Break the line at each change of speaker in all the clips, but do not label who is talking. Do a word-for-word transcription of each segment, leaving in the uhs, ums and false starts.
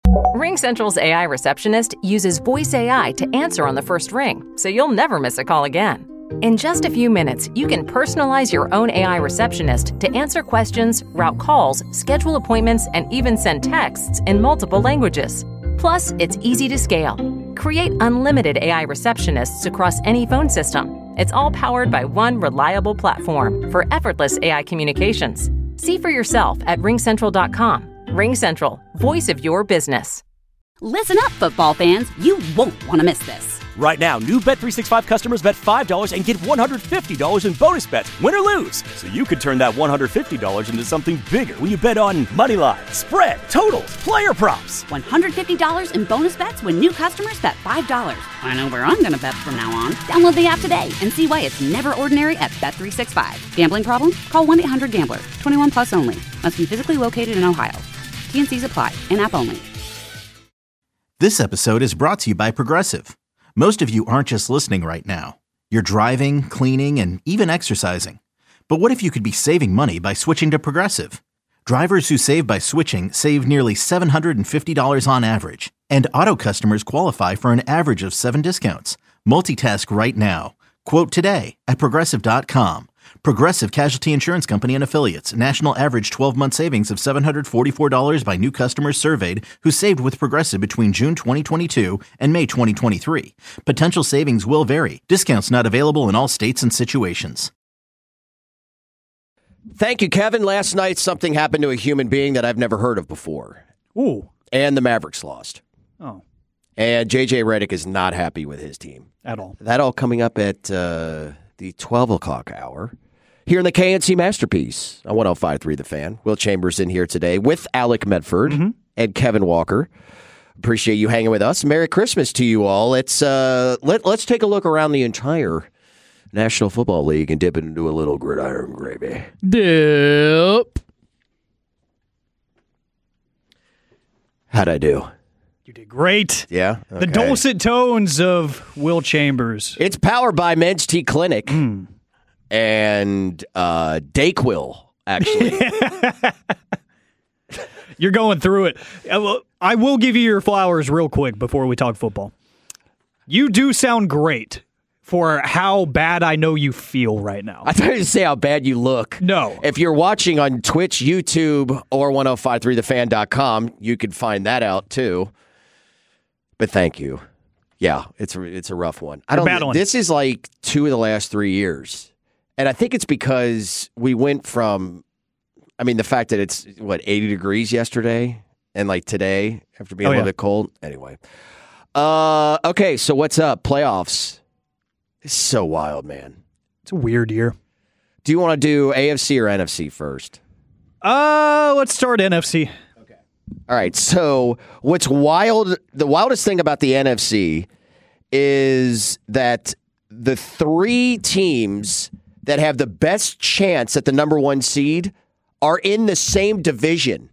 RingCentral's A I receptionist uses voice A I to answer on the first ring, so you'll never miss a call again. In just a few minutes, you can personalize your own A I receptionist to answer questions, route calls, schedule appointments, and even send texts in multiple languages. Plus, it's easy to scale. Create unlimited A I receptionists across any phone system. It's all powered by one reliable platform for effortless A I communications. See for yourself at ring central dot com. RingCentral, voice of your business.
Listen up, football fans. You won't want to miss this.
Right now, new Bet three sixty-five customers bet five dollars and get one hundred fifty dollars in bonus bets, win or lose. So you could turn that one hundred fifty dollars into something bigger when you bet on money line, spread, totals, player props.
one hundred fifty dollars in bonus bets when new customers bet five dollars. I know where I'm going to bet from now on. Download the app today and see why it's never ordinary at Bet three sixty-five. Gambling problem? Call one eight hundred gambler. twenty-one plus only. Must be physically located in Ohio. T and C's apply. In-app only.
This episode is brought to you by Progressive. Most of you aren't just listening right now. You're driving, cleaning, and even exercising. But what if you could be saving money by switching to Progressive? Drivers who save by switching save nearly seven hundred fifty dollars on average. And auto customers qualify for an average of seven discounts. Multitask right now. Quote today at progressive dot com. Progressive Casualty Insurance Company and Affiliates. National average twelve-month savings of seven hundred forty-four dollars by new customers surveyed who saved with Progressive between June twenty twenty-two and May twenty twenty-three. Potential savings will vary. Discounts not available in all states and situations.
Thank you, Kevin. Last night, something happened to a human being that I've never heard of before.
Ooh.
And the Mavericks lost.
Oh.
And J J Redick is not happy with his team.
At all.
That all coming up at uh, the twelve o'clock hour. Here in the K N C Masterpiece on one oh five point three The Fan. Will Chambers in here today with Alec Medford mm-hmm. and Kevin Walker. Appreciate you hanging with us. Merry Christmas to you all. Let's uh, let, let's take a look around the entire National Football League and dip it into a little gridiron gravy.
Dip.
How'd I do?
You did great.
Yeah? Okay.
The dulcet tones of Will Chambers.
It's powered by Men's Tea Clinic.
Mm.
And uh, Dayquil, actually.
You're going through it. I will give you your flowers real quick before we talk football. You do sound great for how bad I know you feel right now.
I thought you to say how bad you look.
No.
If you're watching on Twitch, YouTube, or ten fifty-three the fan dot com, you could find that out too. But thank you. Yeah, it's a, it's a rough one. I don't.
Bad one.
This is like two of the last three years. And I think it's because we went from, I mean, the fact that it's, what, eighty degrees yesterday and like today after being
oh,
a little
yeah.
bit cold. Anyway. Uh, okay, so what's up? Playoffs. It's so wild, man.
It's a weird year.
Do you want to do A F C or N F C first?
Uh, let's start N F C.
Okay. All right, so what's wild, the wildest thing about the N F C is that the three teams that have the best chance at the number one seed are in the same division.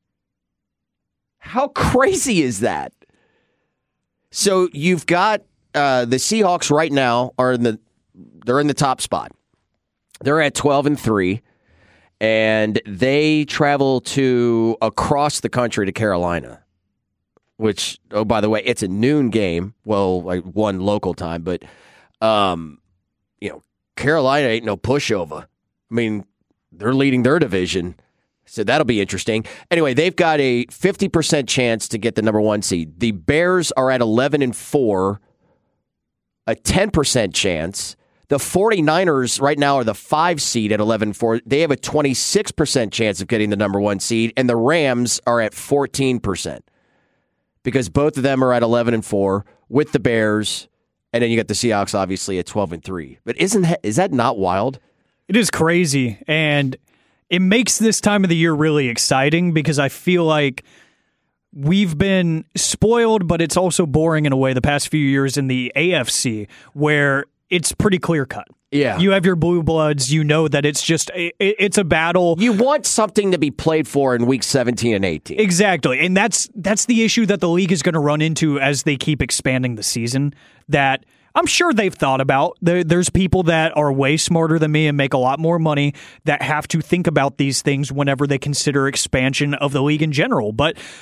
How crazy is that? So you've got uh, the Seahawks right now are in the they're in the top spot. They're at twelve and three, and they travel to across the country to Carolina. Which, oh, by the way, it's a noon game. Well, like one local time, but um, you know. Carolina ain't no pushover. I mean, they're leading their division, so that'll be interesting. Anyway, they've got a fifty percent chance to get the number one seed. The Bears are at eleven and four, a ten percent chance. The 49ers right now are the five seed at eleven and four. They have a twenty-six percent chance of getting the number one seed, and the Rams are at fourteen percent because both of them are at eleven and four with the Bears. And then you got the Seahawks, obviously, at twelve and three. But isn't that, is that not wild?
It is crazy, and it makes this time of the year really exciting because I feel like we've been spoiled, but it's also boring in a way the past few years in the A F C, where it's pretty clear-cut.
Yeah.
You have your blue bloods. You know that it's just it, it's a battle.
You want something to be played for in week seventeen and eighteen.
Exactly. And that's that's the issue that the league is going to run into as they keep expanding the season that I'm sure they've thought about. There, there's people that are way smarter than me and make a lot more money that have to think about these things whenever they consider expansion of the league in general. But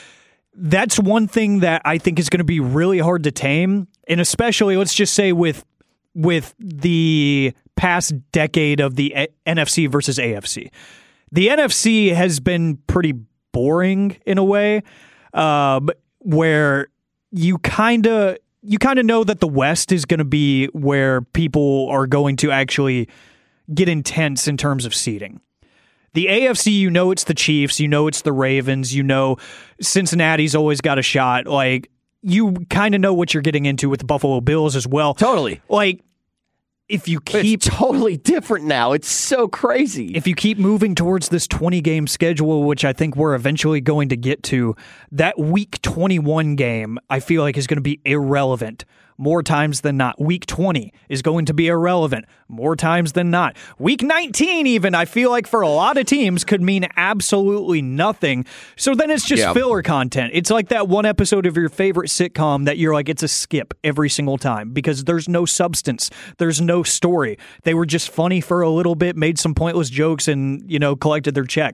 that's one thing that I think is going to be really hard to tame, and especially, let's just say, with with the past decade of the N F C versus A F C. The N F C has been pretty boring in a way, uh, where you kind of you kind of know that the West is going to be where people are going to actually get intense in terms of seeding. The A F C, you know it's the Chiefs, you know it's the Ravens, you know Cincinnati's always got a shot. Like, you kind of know what you're getting into with the Buffalo Bills as well.
Totally.
Like, if you keep...
It's totally different now. It's so crazy.
If you keep moving towards this twenty-game schedule, which I think we're eventually going to get to, that Week twenty-one game, I feel like, is going to be irrelevant more times than not. Week twenty is going to be irrelevant more times than not. Week nineteen, even, I feel like for a lot of teams could mean absolutely nothing. So then it's just
yeah.
filler content. It's like that one episode of your favorite sitcom that you're like, it's a skip every single time because there's no substance. There's no story. They were just funny for a little bit, made some pointless jokes, and, you know, collected their check.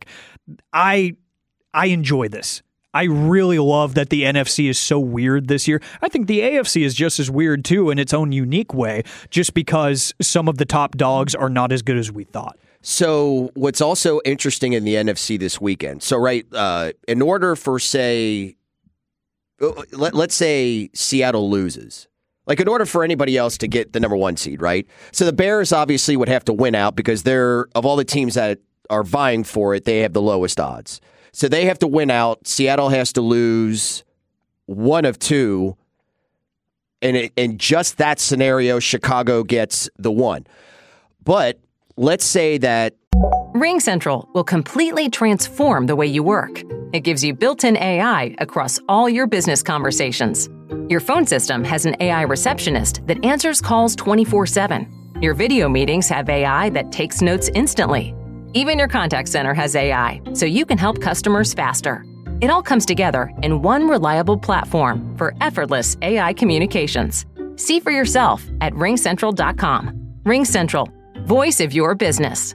I I enjoy this. I really love that the N F C is so weird this year. I think the A F C is just as weird, too, in its own unique way, just because some of the top dogs are not as good as we thought.
So what's also interesting in the N F C this weekend, so, right, uh, in order for, say, let, let's say Seattle loses. Like, in order for anybody else to get the number one seed, right? So the Bears obviously would have to win out because they're, of all the teams that are vying for it, they have the lowest odds. So they have to win out. Seattle has to lose one of two. And it, in just that scenario, Chicago gets the one. But let's say that
RingCentral will completely transform the way you work. It gives you built-in A I across all your business conversations. Your phone system has an A I receptionist that answers calls twenty-four seven. Your video meetings have A I that takes notes instantly. Even your contact center has A I, so you can help customers faster. It all comes together in one reliable platform for effortless A I communications. See for yourself at ring central dot com. RingCentral, voice of your business.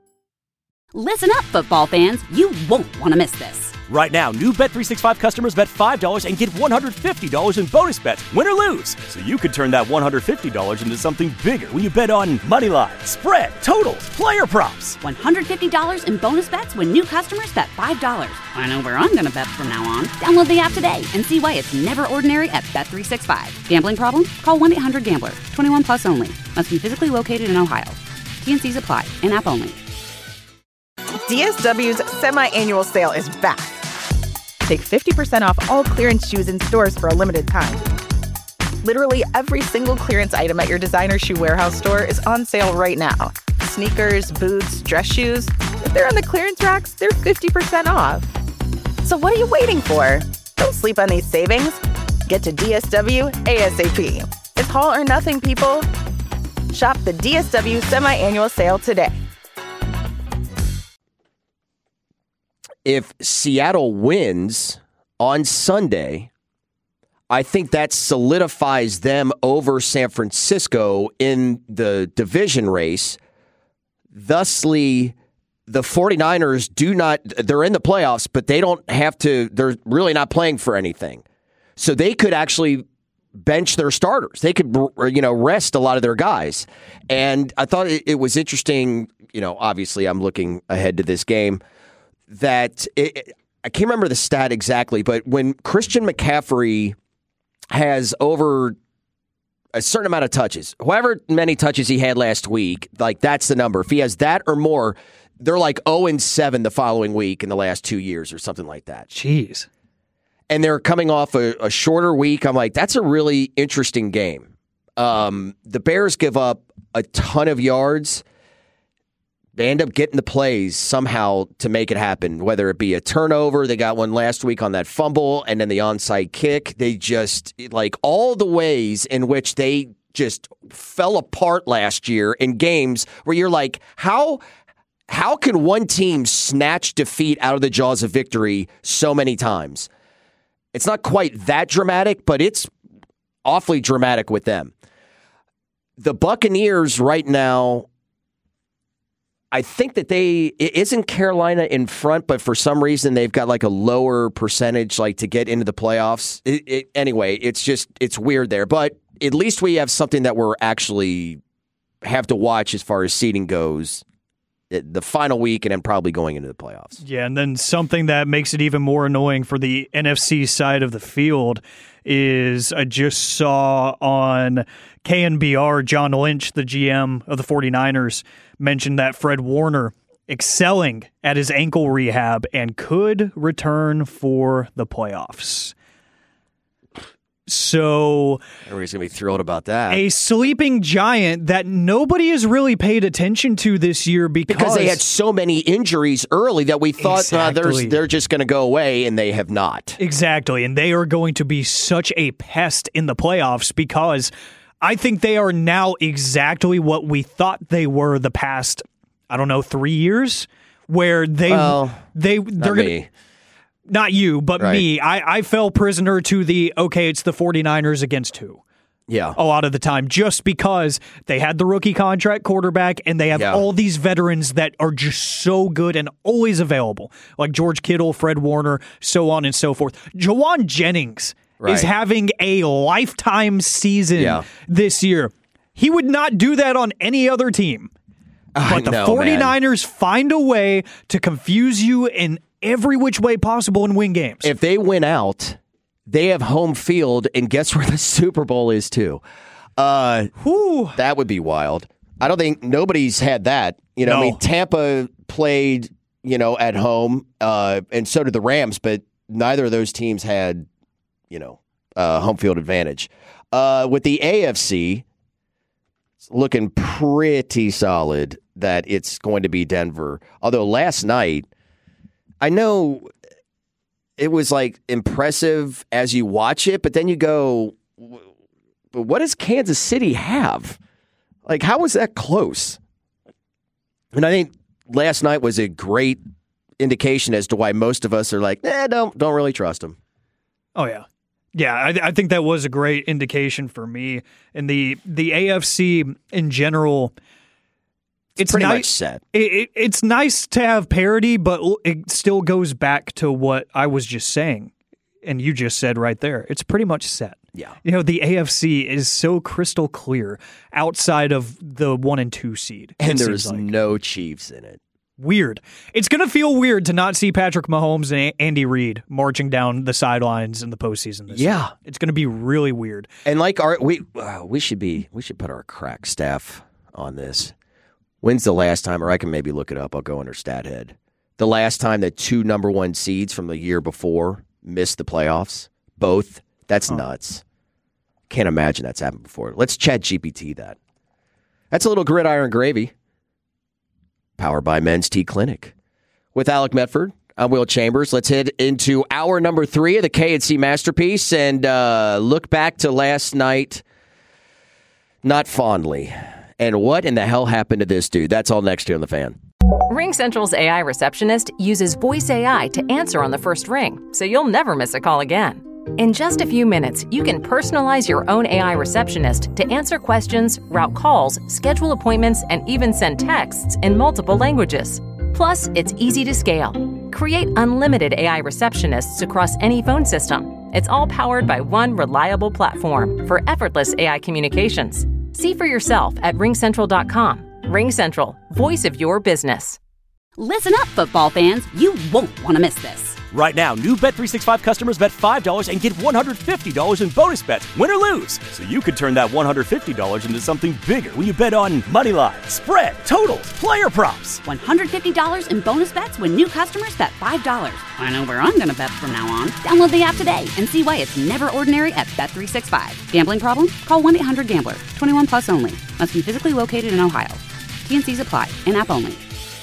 Listen up, football fans. You won't want to miss this.
Right now, new Bet three sixty-five customers bet five dollars and get one hundred fifty dollars in bonus bets, win or lose. So you could turn that one hundred fifty dollars into something bigger when you bet on money line, spread, totals, player props.
one hundred fifty dollars in bonus bets when new customers bet five dollars. I know where I'm going to bet from now on. Download the app today and see why it's never ordinary at Bet three sixty-five. Gambling problem? Call one eight hundred gambler. twenty-one plus only. Must be physically located in Ohio. T and C's apply. In-app only.
D S W's semi-annual sale is back. Take fifty percent off all clearance shoes in stores for a limited time. Literally every single clearance item at your designer shoe warehouse store is on sale right now. Sneakers, boots, dress shoes. If they're on the clearance racks, they're fifty percent off. So what are you waiting for? Don't sleep on these savings. Get to D S W ASAP. It's haul or nothing, people. Shop the D S W semi-annual sale today.
If Seattle wins on Sunday, I think that solidifies them over San Francisco in the division race. Thusly, the 49ers do not, they're in the playoffs, but they don't have to, they're really not playing for anything. So they could actually bench their starters. They could, you know, rest a lot of their guys. And I thought it, it was interesting, you know, obviously I'm looking ahead to this game, that it, I can't remember the stat exactly, but when Christian McCaffrey has over a certain amount of touches, however many touches he had last week, like that's the number. If he has that or more, they're like oh and seven the following week in the last two years or something like that.
Jeez.
And they're coming off a, a shorter week. I'm like, that's a really interesting game. Um, the Bears give up a ton of yards. They end up getting the plays somehow to make it happen, whether it be a turnover. They got one last week on that fumble and then the onside kick. They just, like, all the ways in which they just fell apart last year in games where you're like, how how can one team snatch defeat out of the jaws of victory so many times? It's not quite that dramatic, but it's awfully dramatic with them. The Buccaneers right now, I think that they it isn't Carolina in front, but for some reason they've got like a lower percentage like to get into the playoffs. It, it, anyway, it's just it's weird there, but at least we have something that we're actually have to watch as far as seeding goes. The final week and then probably going into the playoffs.
Yeah, and then something that makes it even more annoying for the N F C side of the field is I just saw on K N B R, John Lynch, the G M of the 49ers, mentioned that Fred Warner excelling at his ankle rehab and could return for the playoffs. So
everybody's going to be thrilled about that.
A sleeping giant that nobody has really paid attention to this year because,
because they had so many injuries early that we thought exactly. uh, they're just going to go away, and they have not.
Exactly, and they are going to be such a pest in the playoffs because I think they are now exactly what we thought they were the past, I don't know, three years, where they,
well,
they they're going to... Not you, but right. me. I, I fell prisoner to the, okay, it's the 49ers against who?
Yeah.
A lot of the time, just because they had the rookie contract quarterback and they have yeah. all these veterans that are just so good and always available, like George Kittle, Fred Warner, so on and so forth. Jawan Jennings right. is having a lifetime season yeah. this year. He would not do that on any other team. But the know, 49ers man. find a way to confuse you in every which way possible and win games.
If they win out, they have home field, and guess where the Super Bowl is too? Uh,
Whew.
That would be wild. I don't think nobody's had that. You know,
no.
I mean, Tampa played, you know, at home, uh, and so did the Rams, but neither of those teams had, you know, uh, home field advantage. Uh, with the A F C, it's looking pretty solid that it's going to be Denver. Although last night, I know it was like impressive as you watch it, but then you go, but what does Kansas City have? Like, how was that close? And I think last night was a great indication as to why most of us are like, eh, don't, don't really trust them.
Oh, yeah. Yeah, I, I think that was a great indication for me. And the, the A F C in general,
it's,
it's
pretty
nice,
much set.
It, it, it's nice to have parity, but it still goes back to what I was just saying. And you just said right there, it's pretty much set.
Yeah.
You know, the A F C is so crystal clear outside of the one and two seed.
And there's like. no Chiefs in it.
Weird. It's going to feel weird to not see Patrick Mahomes and Andy Reid marching down the sidelines in the postseason this
yeah.
year. It's going to be really weird.
And like our we uh, we should be we should put our crack staff on this. When's the last time, or I can maybe look it up, I'll go under StatHead. The last time that two number one seeds from the year before missed the playoffs, both, that's oh. nuts. Can't imagine that's happened before. Let's Chat G P T that. That's a little gridiron gravy. Powered by Men's Tea Clinic. With Alec Medford, I'm Will Chambers. Let's head into hour number three of the K and C Masterpiece and uh, look back to last night, not fondly. And what in the hell happened to this dude? That's all next here on The Fan.
RingCentral's A I receptionist uses voice A I to answer on the first ring, so you'll never miss a call again. In just a few minutes, you can personalize your own A I receptionist to answer questions, route calls, schedule appointments, and even send texts in multiple languages. Plus, it's easy to scale. Create unlimited A I receptionists across any phone system. It's all powered by one reliable platform for effortless A I communications. See for yourself at ring central dot com. RingCentral, voice of your business.
Listen up, football fans. You won't want to miss this.
Right now, new Bet three sixty-five customers bet five dollars and get one hundred fifty dollars in bonus bets, win or lose. So you could turn that one hundred fifty dollars into something bigger when you bet on money line, spread, totals, player props.
one hundred fifty dollars in bonus bets when new customers bet five dollars. I know where I'm going to bet from now on. Download the app today and see why it's never ordinary at Bet three sixty-five. Gambling problem? Call one eight hundred gambler. twenty-one plus only. Must be physically located in Ohio. T N Cs apply. In-app only.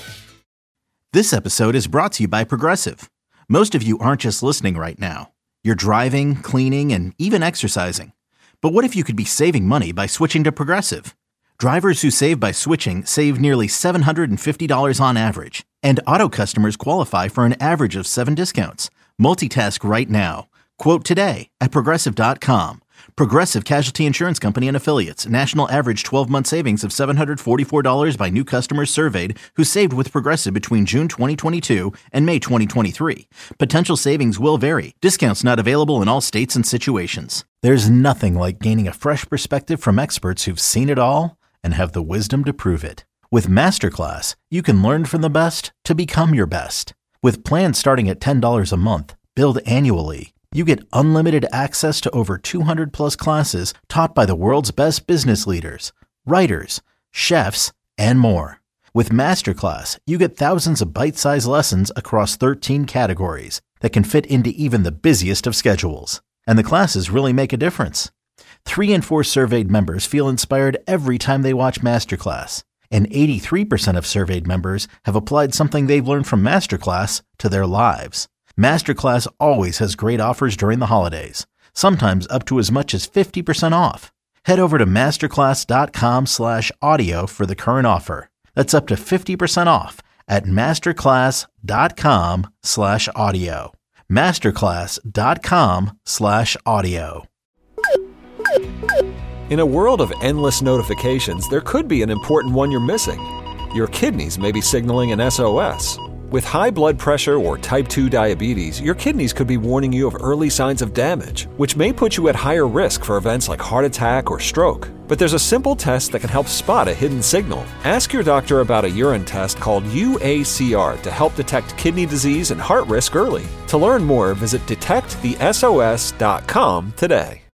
This episode is brought to you by Progressive. Most of you aren't just listening right now. You're driving, cleaning, and even exercising. But what if you could be saving money by switching to Progressive? Drivers who save by switching save nearly seven hundred fifty dollars on average. And auto customers qualify for an average of seven discounts. Multitask right now. Quote today at Progressive dot com. Progressive Casualty Insurance Company and Affiliates. National average twelve-month savings of seven hundred forty-four dollars by new customers surveyed who saved with Progressive between June twenty twenty-two and May twenty twenty-three. Potential savings will vary. Discounts not available in all states and situations. There's nothing like gaining a fresh perspective from experts who've seen it all and have the wisdom to prove it. With Masterclass, you can learn from the best to become your best. With plans starting at ten dollars a month, billed annually, you get unlimited access to over two hundred plus classes taught by the world's best business leaders, writers, chefs, and more. With Masterclass, you get thousands of bite-sized lessons across thirteen categories that can fit into even the busiest of schedules. And the classes really make a difference. Three in four surveyed members feel inspired every time they watch Masterclass. And eighty-three percent of surveyed members have applied something they've learned from Masterclass to their lives. Masterclass always has great offers during the holidays, sometimes up to as much as fifty percent off. Head over to masterclass.com slash audio for the current offer. That's up to fifty percent off at masterclass.com slash audio. Masterclass.com slash audio.
In a world of endless notifications, there could be an important one you're missing. Your kidneys may be signaling an S O S. With high blood pressure or type two diabetes, your kidneys could be warning you of early signs of damage, which may put you at higher risk for events like heart attack or stroke. But there's a simple test that can help spot a hidden signal. Ask your doctor about a urine test called U A C R to help detect kidney disease and heart risk early. To learn more, visit detect the S O S dot com today.